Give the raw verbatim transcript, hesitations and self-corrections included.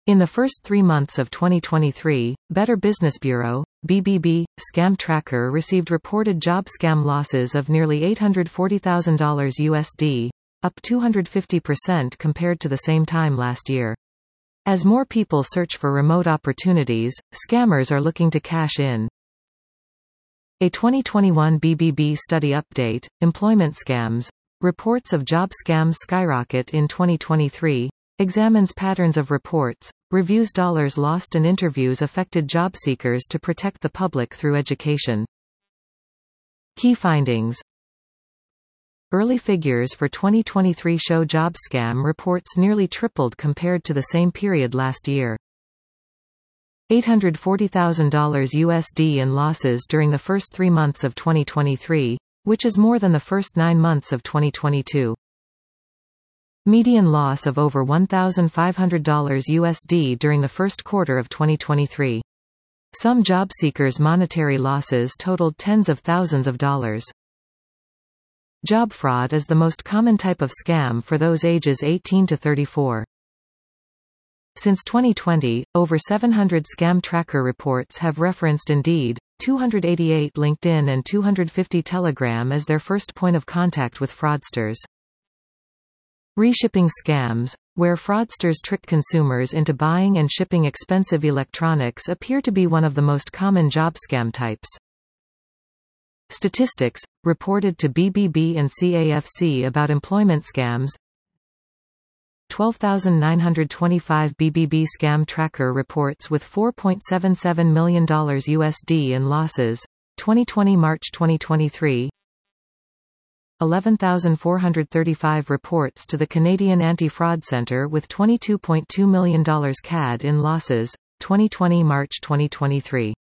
In the first three months of twenty twenty-three, Better Business Bureau, B B B, Scam Tracker received reported job scam losses of nearly eight hundred forty thousand dollars U S D, up two hundred fifty percent compared to the same time last year. As more people search for remote opportunities, scammers are looking to cash in. A twenty twenty-one B B B study update, Employment Scams, Reports of Job Scams Skyrocket in twenty twenty-three, examines patterns of reports, reviews dollars lost and interviews affected job seekers to protect the public through education. Key findings. Early figures for twenty twenty-three show job scam reports nearly tripled compared to the same period last year. eight hundred forty thousand dollars U S D in losses during the first three months of twenty twenty-three, which is more than the first nine months of twenty twenty-two. Median loss of over one thousand five hundred dollars U S D during the first quarter of twenty twenty-three. Some job seekers' monetary losses totaled tens of thousands of dollars. Job fraud is the most common type of scam for those ages eighteen to thirty-four. Since twenty twenty, over seven hundred scam tracker reports have referenced Indeed, two hundred eighty-eight LinkedIn and two hundred fifty Telegram as their first point of contact with fraudsters. Reshipping scams, where fraudsters trick consumers into buying and shipping expensive electronics, appear to be one of the most common job scam types. Statistics, reported to B B B and C A F C about employment scams. twelve thousand nine hundred twenty-five B B B scam tracker reports with four point seven seven million dollars U S D in losses. twenty twenty March twenty twenty-three. eleven thousand four hundred thirty-five reports to the Canadian Anti-Fraud Centre with twenty-two point two million dollars C A D in losses. twenty twenty March twenty twenty-three.